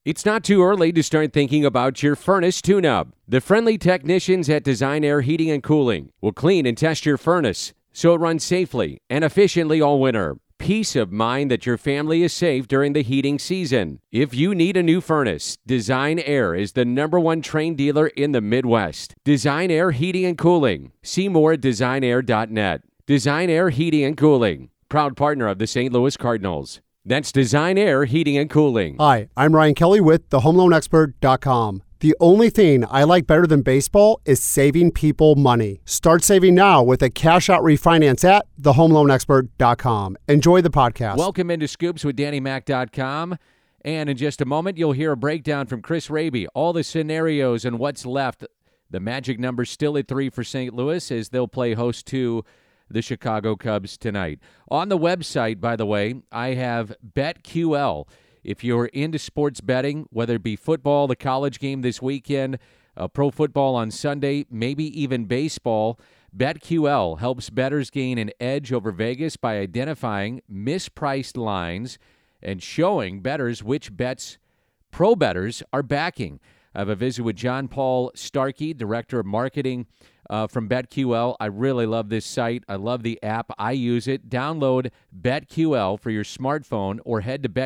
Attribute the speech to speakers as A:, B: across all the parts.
A: It's not too early to start thinking about your furnace tune-up. The friendly technicians at Design Air Heating and Cooling will clean and test your furnace so it runs safely and efficiently all winter. Peace of mind that your family is safe during the heating season. If you need a new furnace, Design Air is the #1 Trane dealer in the Midwest. Design Air Heating and Cooling. See more at designair.net. Design Air Heating and Cooling, proud partner of the St. Louis Cardinals. That's Design Air Heating and Cooling.
B: Hi, I'm Ryan Kelly with thehomeloanexpert.com. The only thing I like better than baseball is saving people money. Start saving now with a cash-out refinance at thehomeloanexpert.com. Enjoy the podcast.
A: Welcome into Scoops with DannyMac.com. And in just a moment, you'll hear a breakdown from Chris Raby, all the scenarios and what's left. The magic number's still at 3 for St. Louis as they'll play host to the Chicago Cubs tonight. On the website, by the way, I have BetQL. If you're into sports betting, whether it be football, the college game this weekend, pro football on Sunday, maybe even baseball, BetQL helps bettors gain an edge over Vegas by identifying mispriced lines and showing bettors which bets pro bettors are backing. I have a visit with John Paul Starkey, Director of Marketing from BetQL. I really love this site. I love the app. I use it. Download BetQL for your smartphone or head to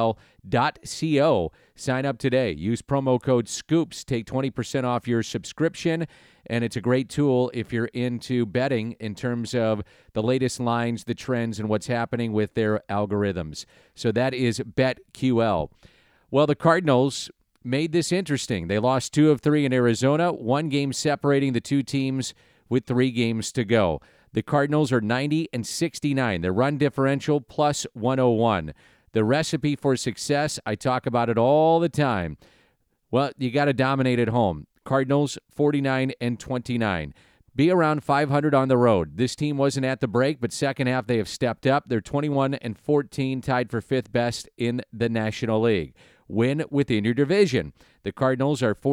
A: betql.co. Sign up today. Use promo code SCOOPS. Take 20% off your subscription, and it's a great tool if you're into betting in terms of the latest lines, the trends, and what's happening with their algorithms. So that is BetQL. Well, the Cardinals made this interesting. They lost 2 of 3 in Arizona, 1 game separating the two teams with 3 games to go. The Cardinals are 90-69. Their run differential plus 101. The recipe for success, I talk about it all the time. Well, you got to dominate at home. Cardinals 49-29. Be around 500 on the road. This team wasn't at the break, but second half they have stepped up. They're 21-14, tied for 5th best in the National League. Win within your division. The Cardinals are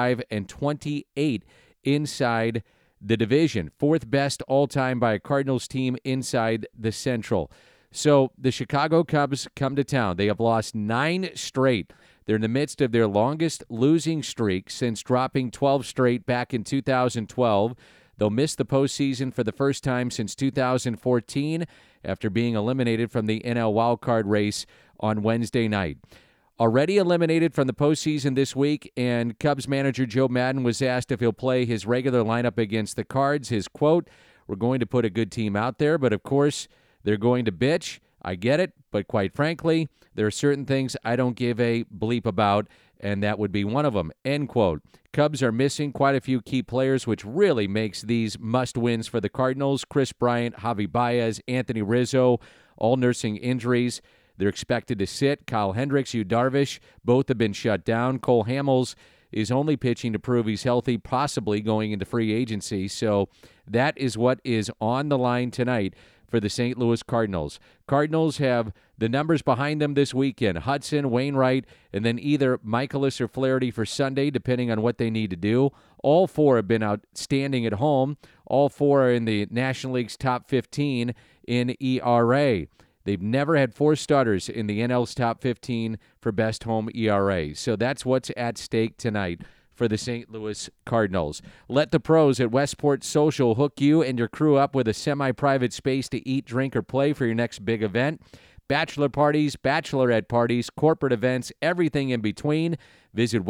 A: 45-28 inside the division. 4th best all-time by a Cardinals team inside the Central. So the Chicago Cubs come to town. They have lost 9 straight. They're in the midst of their longest losing streak since dropping 12 straight back in 2012. They'll miss the postseason for the first time since 2014 after being eliminated from the NL wildcard race on Wednesday night. Already eliminated from the postseason this week, and Cubs manager Joe Maddon was asked if he'll play his regular lineup against the Cards. His quote, "We're going to put a good team out there, but of course they're going to bitch. I get it, but quite frankly, there are certain things I don't give a bleep about, and that would be one of them," end quote. Cubs are missing quite a few key players, which really makes these must-wins for the Cardinals. Chris Bryant, Javi Baez, Anthony Rizzo, all nursing injuries. They're expected to sit. Kyle Hendricks, Yu Darvish, both have been shut down. Cole Hamels is only pitching to prove he's healthy, possibly going into free agency. So that is what is on the line tonight for the St. Louis Cardinals. Cardinals have the numbers behind them this weekend. Hudson, Wainwright, and then either Michaelis or Flaherty for Sunday, depending on what they need to do. All 4 have been outstanding at home. All 4 are in the National League's top 15 in ERA. They've never had 4 starters in the NL's top 15 for best home ERA. So that's what's at stake tonight for the St. Louis Cardinals. Let the pros at Westport Social hook you and your crew up with a semi-private space to eat, drink, or play for your next big event. Bachelor parties, bachelorette parties, corporate events, everything in between. Visit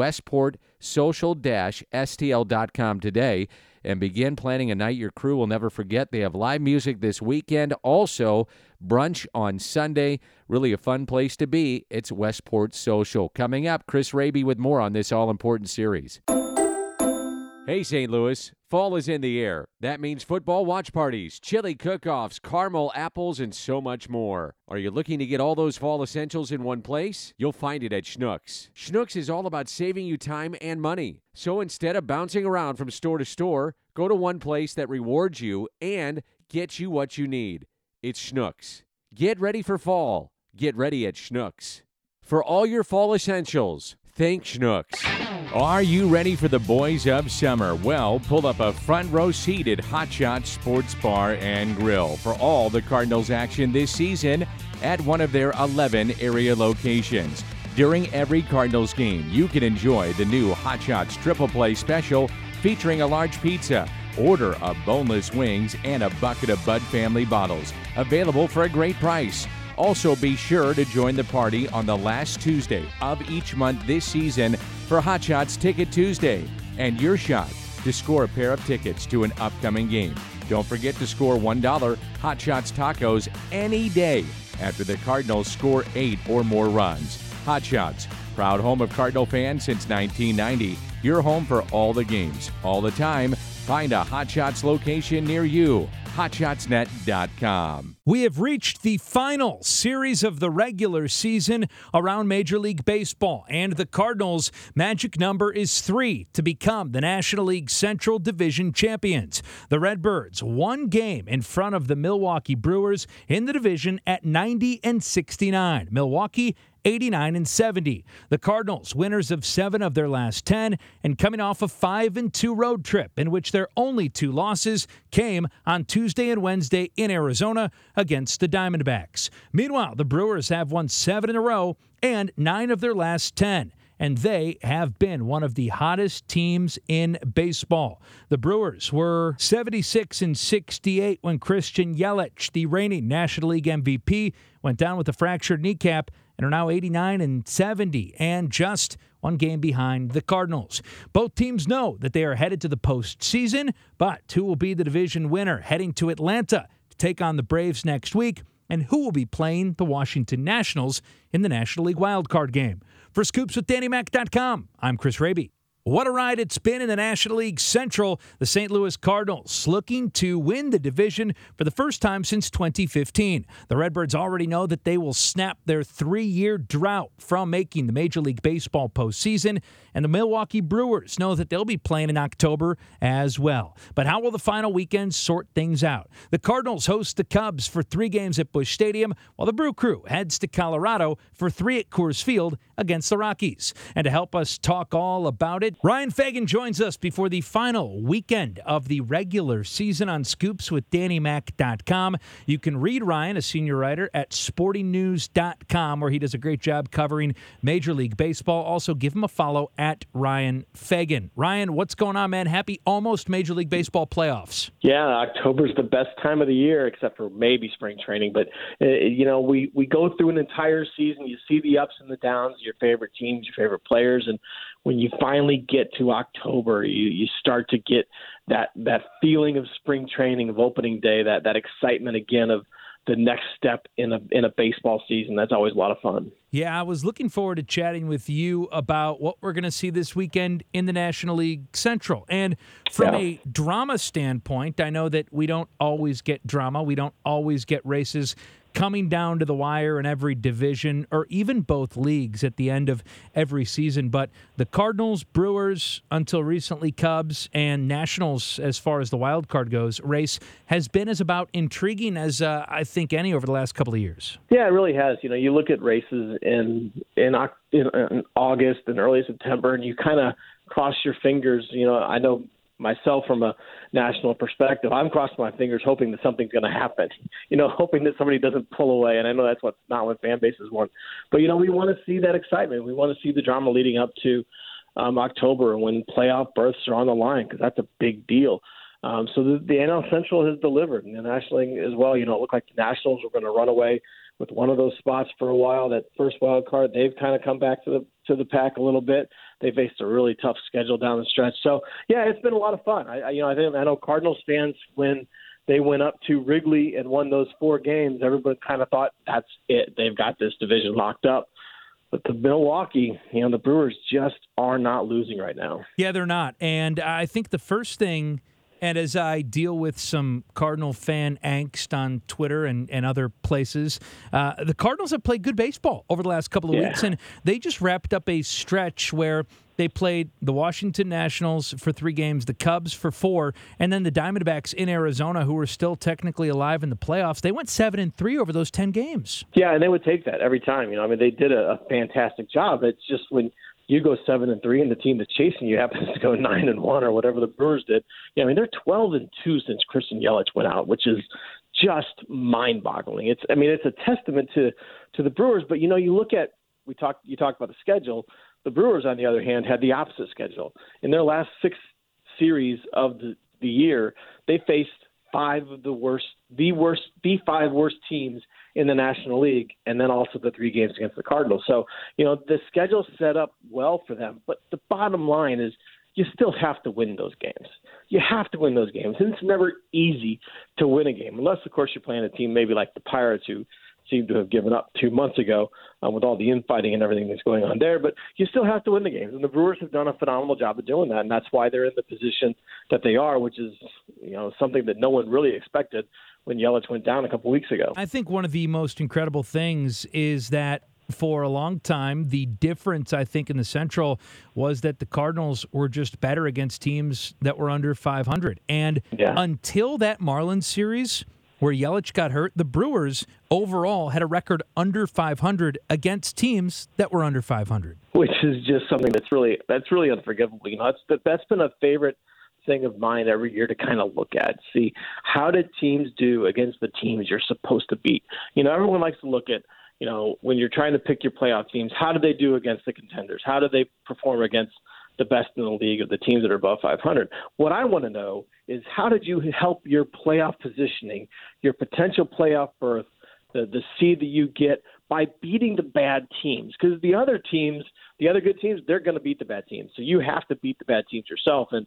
A: westportsocial-stl.com today and begin planning a night your crew will never forget. They have live music this weekend. Also, brunch on Sunday. Really a fun place to be. It's Westport Social. Coming up, Chris Raby with more on this all-important series. Hey, St. Louis. Fall is in the air. That means football watch parties, chili cook-offs, caramel apples, and so much more. Are you looking to get all those fall essentials in one place? You'll find it at Schnucks. Schnucks is all about saving you time and money. So instead of bouncing around from store to store, go to one place that rewards you and gets you what you need. It's Schnucks. Get ready for fall. Get ready at Schnucks. For all your fall essentials, think Schnucks. Are you ready for the boys of summer? Well, pull up a front row seat at Hot Shot Sports Bar and Grill for all the Cardinals action this season at one of their 11 area locations. During every Cardinals game, you can enjoy the new Hot Shots Triple Play Special featuring a large pizza. Order a boneless wings and a bucket of Bud Family bottles, available for a great price. Also, be sure to join the party on the last Tuesday of each month this season for Hot Shots Ticket Tuesday, and your shot to score a pair of tickets to an upcoming game. Don't forget to score $1 Hot Shots tacos any day after the Cardinals score 8 or more runs. Hot Shots, proud home of Cardinal fans since 1990. Your home for all the games, all the time. Find a Hot Shots location near you. HotShotsNet.com.
C: We have reached the final series of the regular season around Major League Baseball, and the Cardinals' magic number is 3 to become the National League Central Division champions. The Redbirds, one game in front of the Milwaukee Brewers in the division at 90-69. Milwaukee 89-70. The Cardinals, winners of 7 of their last 10, and coming off a 5-2 road trip in which their only 2 losses came on Tuesday and Wednesday in Arizona against the Diamondbacks. Meanwhile, the Brewers have won 7 in a row and 9 of their last 10. And they have been one of the hottest teams in baseball. The Brewers were 76-68 when Christian Yelich, the reigning National League MVP, went down with a fractured kneecap, and are now 89-70 and just one game behind the Cardinals. Both teams know that they are headed to the postseason, but who will be the division winner heading to Atlanta to take on the Braves next week, and who will be playing the Washington Nationals in the National League wildcard game? For ScoopsWithDannyMac.com, I'm Chris Raby. What a ride it's been in the National League Central. The St. Louis Cardinals looking to win the division for the first time since 2015. The Redbirds already know that they will snap their 3-year drought from making the Major League Baseball postseason, and the Milwaukee Brewers know that they'll be playing in October as well. But how will the final weekend sort things out? The Cardinals host the Cubs for 3 games at Busch Stadium, while the Brew Crew heads to Colorado for 3 at Coors Field against the Rockies. And to help us talk all about it, Ryan Fagan joins us before the final weekend of the regular season on ScoopsWithDannyMac.com. You can read Ryan, a senior writer, at SportingNews.com, where he does a great job covering Major League Baseball. Also, give him a follow at Ryan Fagan. Ryan, what's going on, man? Happy almost Major League Baseball playoffs.
D: Yeah, October's the best time of the year, except for maybe spring training. But, we go through an entire season. You see the ups and the downs, your favorite teams, your favorite players, and when you finally get to October, you start to get that feeling of spring training, of opening day, that excitement again of the next step in a baseball season. That's always a lot of fun.
C: Yeah, I was looking forward to chatting with you about what we're going to see this weekend in the National League Central. And from a drama standpoint, I know that we don't always get drama. We don't always get races coming down to the wire in every division or even both leagues at the end of every season. But the Cardinals, Brewers, until recently Cubs, and Nationals, as far as the wild card goes, race has been as about intriguing as I think any over the last couple of years.
D: Yeah, it really has. You look at races in August and early September, and you kind of cross your fingers. I know myself from a national perspective, I'm crossing my fingers hoping that something's going to happen, hoping that somebody doesn't pull away. And I know that's not what fan bases want. But, we want to see that excitement. We want to see the drama leading up to October when playoff berths are on the line, because that's a big deal. So the NL Central has delivered, and the National League as well. It looked like the Nationals were going to run away with one of those spots for a while. That first wild card, they've kind of come back to the pack a little bit. They faced a really tough schedule down the stretch. So yeah, it's been a lot of fun. I know Cardinals fans, when they went up to Wrigley and won those 4 games, everybody kind of thought that's it. They've got this division locked up. But the Milwaukee, the Brewers just are not losing right now.
C: Yeah, they're not. And I think the first thing, and as I deal with some Cardinal fan angst on Twitter and other places, the Cardinals have played good baseball over the last couple of weeks, and they just wrapped up a stretch where they played the Washington Nationals for 3 games, the Cubs for 4, and then the Diamondbacks in Arizona, who were still technically alive in the playoffs. They went 7-3 over those 10 games.
D: Yeah, and they would take that every time. They did a fantastic job. It's just when you go 7-3 and the team that's chasing you happens to go 9-1 or whatever the Brewers did. Yeah, they're 12-2 since Christian Yelich went out, which is just mind-boggling. It's a testament to the Brewers. But you look at you talked about the schedule. The Brewers, on the other hand, had the opposite schedule. In their last 6 series of the year, they faced the 5 worst teams in the National League, and then also the 3 games against the Cardinals. So, the schedule's set up well for them. But the bottom line is you still have to win those games. You have to win those games. And it's never easy to win a game, unless, of course, you're playing a team maybe like the Pirates, who seem to have given up 2 months ago with all the infighting and everything that's going on there. But you still have to win the games. And the Brewers have done a phenomenal job of doing that. And that's why they're in the position that they are, which is, something that no one really expected when Yelich went down a couple weeks ago.
C: I think one of the most incredible things is that for a long time, the difference, I think, in the Central was that the Cardinals were just better against teams that were under 500. And until that Marlins series where Yelich got hurt, the Brewers overall had a record under 500 against teams that were under 500.
D: Which is just something that's really unforgivable. That's been a favorite thing of mine every year to kind of look at. See, how did teams do against the teams you're supposed to beat? Everyone likes to look at, when you're trying to pick your playoff teams, how do they do against the contenders? How do they perform against the best in the league of the teams that are above 500? What I want to know is, how did you help your playoff positioning, your potential playoff berth, the seed that you get by beating the bad teams? Because the other good teams, they're going to beat the bad teams. So you have to beat the bad teams yourself. And,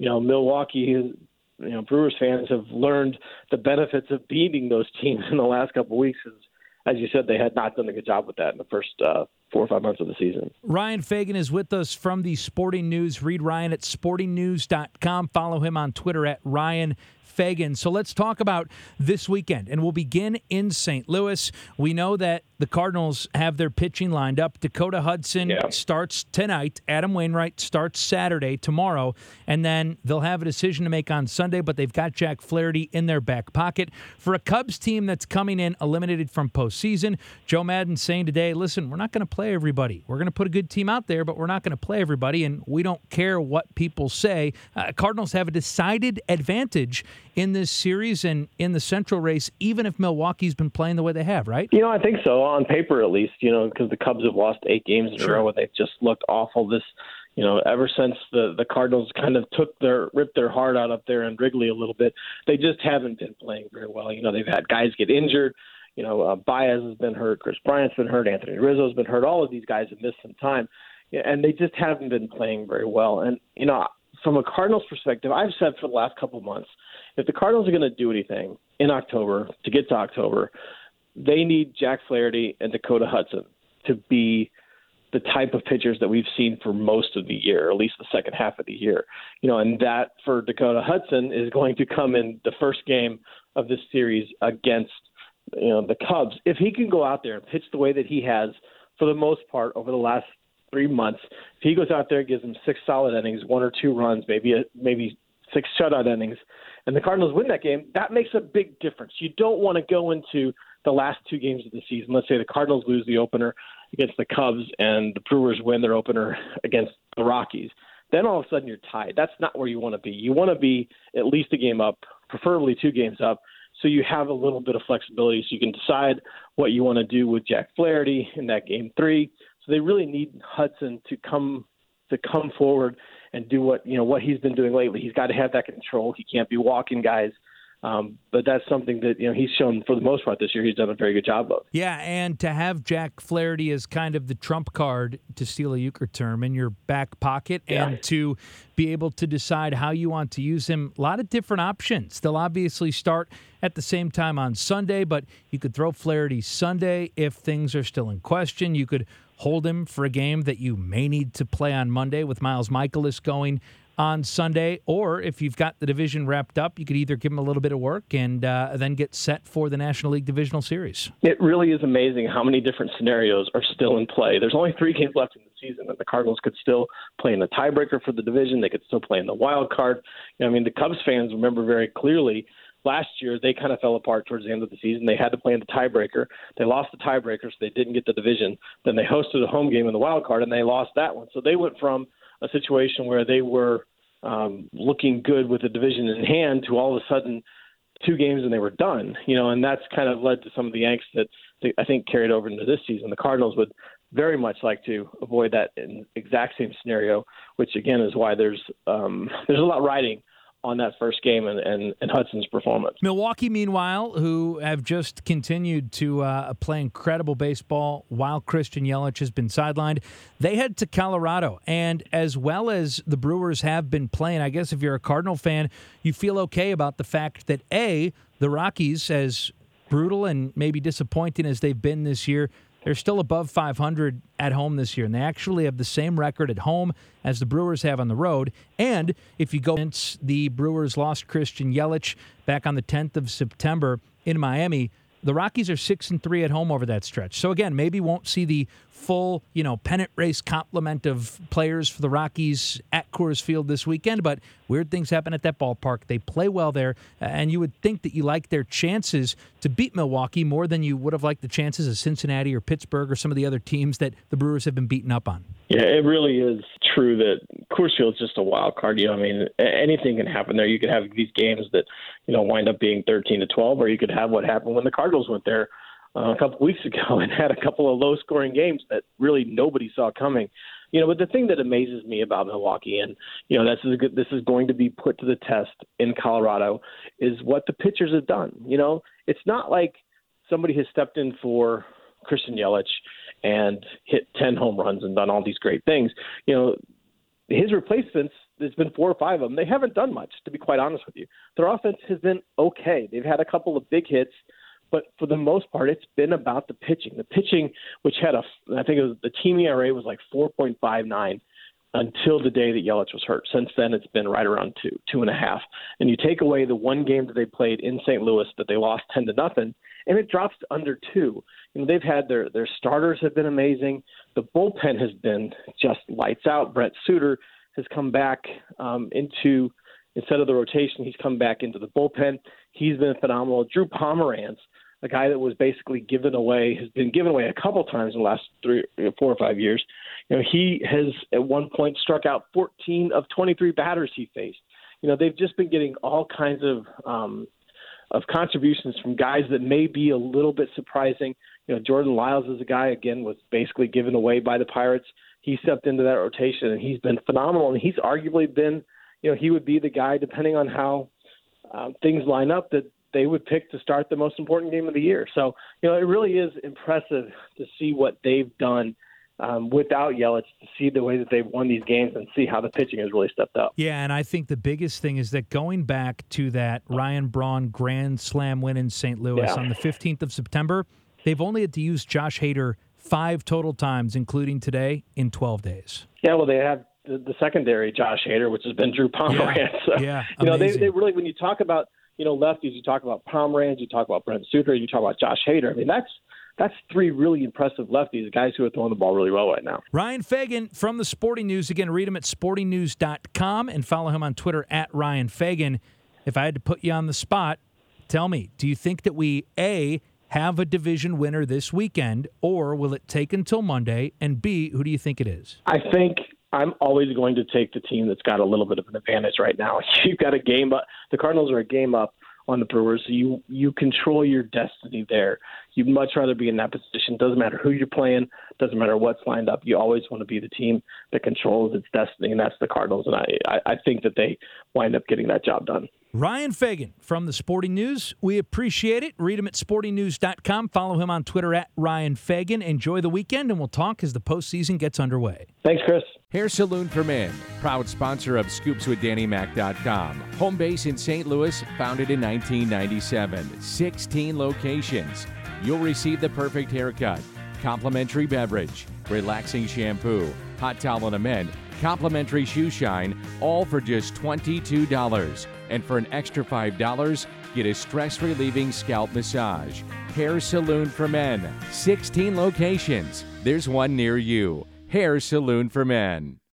D: Milwaukee, Brewers fans have learned the benefits of beating those teams in the last couple of weeks. As you said, they had not done a good job with that in the first 4 or 5 months of the season.
C: Ryan Fagan is with us from the Sporting News. Read Ryan at sportingnews.com. Follow him on Twitter at Ryan Fagan. So let's talk about this weekend, and we'll begin in St. Louis. We know that the Cardinals have their pitching lined up. Dakota Hudson starts tonight. Adam Wainwright starts Saturday, tomorrow, and then they'll have a decision to make on Sunday, but they've got Jack Flaherty in their back pocket. For a Cubs team that's coming in eliminated from postseason, Joe Maddon's saying today, listen, we're not going to play everybody. We're going to put a good team out there, but we're not going to play everybody, and we don't care what people say. Cardinals have a decided advantage in this series and in the Central race, even if Milwaukee's been playing the way they have, right?
D: I think so, on paper at least, because the Cubs have lost 8 games in a row and they've just looked awful ever since the Cardinals kind of ripped their heart out up there in Wrigley a little bit. They just haven't been playing very well. They've had guys get injured. Baez has been hurt. Chris Bryant's been hurt. Anthony Rizzo's been hurt. All of these guys have missed some time, and they just haven't been playing very well. And, from a Cardinals perspective, I've said for the last couple of months, if the Cardinals are going to do anything in October, to get to October, they need Jack Flaherty and Dakota Hudson to be the type of pitchers that we've seen for most of the year, or at least the second half of the year. And that for Dakota Hudson is going to come in the first game of this series against, the Cubs. If he can go out there and pitch the way that he has for the most part over the last 3 months, if he goes out there and gives them 6 solid innings, 1 or 2 runs, maybe 6 shutout innings, and the Cardinals win that game, that makes a big difference. You don't want to go into the last 2 games of the season. Let's say the Cardinals lose the opener against the Cubs and the Brewers win their opener against the Rockies. Then all of a sudden you're tied. That's not where you want to be. You want to be at least a game up, preferably 2 games up, so you have a little bit of flexibility so you can decide what you want to do with Jack Flaherty in that game 3. So they really need Hudson to come forward and do what he's been doing lately. He's got to have that control. He can't be walking guys. But that's something that he's shown for the most part this year. He's done a very good job of.
C: Yeah, and to have Jack Flaherty as kind of the trump card, to steal a euchre term, in your back pocket, and to be able to decide how you want to use him. A lot of different options. They'll obviously start at the same time on Sunday, but you could throw Flaherty Sunday if things are still in question. You could hold him for a game that you may need to play on Monday with Miles Mikolas going on Sunday, or if you've got the division wrapped up, you could either give him a little bit of work and then get set for the National League Divisional Series.
D: It really is amazing how many different scenarios are still in play. There's only 3 games left in the season, and the Cardinals could still play in the tiebreaker for the division. They could still play in the wild card. The Cubs fans remember very clearly last year they kind of fell apart towards the end of the season. They had to play in the tiebreaker. They lost the tiebreaker, so they didn't get the division. Then they hosted a home game in the wild card, and they lost that one. So they went from a situation where they were looking good with the division in hand to all of a sudden 2 games and they were done, and that's kind of led to some of the angst that I think carried over into this season. The Cardinals would very much like to avoid that exact same scenario, which again is why there's a lot riding on that first game and Hudson's performance.
C: Milwaukee, meanwhile, who have just continued to play incredible baseball while Christian Yelich has been sidelined, they head to Colorado. And as well as the Brewers have been playing, I guess if you're a Cardinal fan, you feel okay about the fact that, A, the Rockies, as brutal and maybe disappointing as they've been this year, they're still above 500 at home this year, and they actually have the same record at home as the Brewers have on the road. And if you go since the Brewers lost Christian Yelich back on the 10th of September in Miami, the Rockies are 6-3 at home over that stretch. So again, maybe won't see the full, pennant race complement of players for the Rockies at Coors Field this weekend, but weird things happen at that ballpark. They play well there, and you would think that you like their chances to beat Milwaukee more than you would have liked the chances of Cincinnati or Pittsburgh or some of the other teams that the Brewers have been beaten up on.
D: Yeah, it really is true that Coors Field is just a wild card. Anything can happen there. You could have these games that, wind up being 13-12, or you could have what happened when the Cardinals went there a couple weeks ago and had a couple of low-scoring games that really nobody saw coming. But the thing that amazes me about Milwaukee, and this is going to be put to the test in Colorado, is what the pitchers have done. It's not like somebody has stepped in for Christian Yelich and hit 10 home runs and done all these great things. His replacements, there's been 4 or 5 of them. They haven't done much, to be quite honest with you. Their offense has been okay. They've had a couple of big hits, but for the most part, it's been about the pitching. The pitching, which had I think it was the team ERA was like 4.59 until the day that Yelich was hurt. Since then, it's been right around 2.5. And you take away the one game that they played in St. Louis that they lost 10-0, and it drops to under 2. They've had their starters have been amazing. The bullpen has been just lights out. Brent Suter has come back instead of the rotation, he's come back into the bullpen. He's been phenomenal. Drew Pomeranz, a guy that was basically has been given away a couple times in the last 4 or 5 years. He has at one point struck out 14 of 23 batters he faced. They've just been getting all kinds of contributions from guys that may be a little bit surprising. Jordan Lyles is a guy, again, was basically given away by the Pirates. He stepped into that rotation, and he's been phenomenal. And he's arguably been, he would be the guy, depending on how things line up, that they would pick to start the most important game of the year. So, it really is impressive to see what they've done without Yelich, to see the way that they've won these games and see how the pitching has really stepped up.
C: Yeah, and I think the biggest thing is that going back to that Ryan Braun Grand Slam win in St. Louis on the 15th of September, they've only had to use Josh Hader 5 total times, including today, in 12 days.
D: Yeah, well, they have the secondary Josh Hader, which has been Drew Pomeranz.
C: Yeah,
D: they really, when you talk about, lefties, you talk about Pomeranz, you talk about Brent Suter, you talk about Josh Hader. That's 3 really impressive lefties, guys who are throwing the ball really well right now.
C: Ryan Fagan from the Sporting News. Again, read him at sportingnews.com and follow him on Twitter at Ryan Fagan. If I had to put you on the spot, tell me, do you think that we, A, have a division winner this weekend, or will it take until Monday? And B, who do you think it is?
D: I think I'm always going to take the team that's got a little bit of an advantage right now. You've got a game up. The Cardinals are a game up on the Brewers, so you control your destiny there. You'd much rather be in that position. Doesn't matter who you're playing, doesn't matter what's lined up. You always want to be the team that controls its destiny, and that's the Cardinals. And I think that they wind up getting that job done.
C: Ryan Fagan from the Sporting News. We appreciate it. Read him at sportingnews.com. Follow him on Twitter at Ryan Fagan. Enjoy the weekend, and we'll talk as the postseason gets underway.
D: Thanks, Chris.
A: Hair Saloon for Men, proud sponsor of ScoopsWithDannyMac.com. Home base in St. Louis, founded in 1997. 16 locations. You'll receive the perfect haircut, complimentary beverage, relaxing shampoo, hot towel on a men, complimentary shoe shine, all for just $22. And for an extra $5, get a stress-relieving scalp massage. Hair Saloon for Men, 16 locations. There's one near you. Hair Saloon for Men.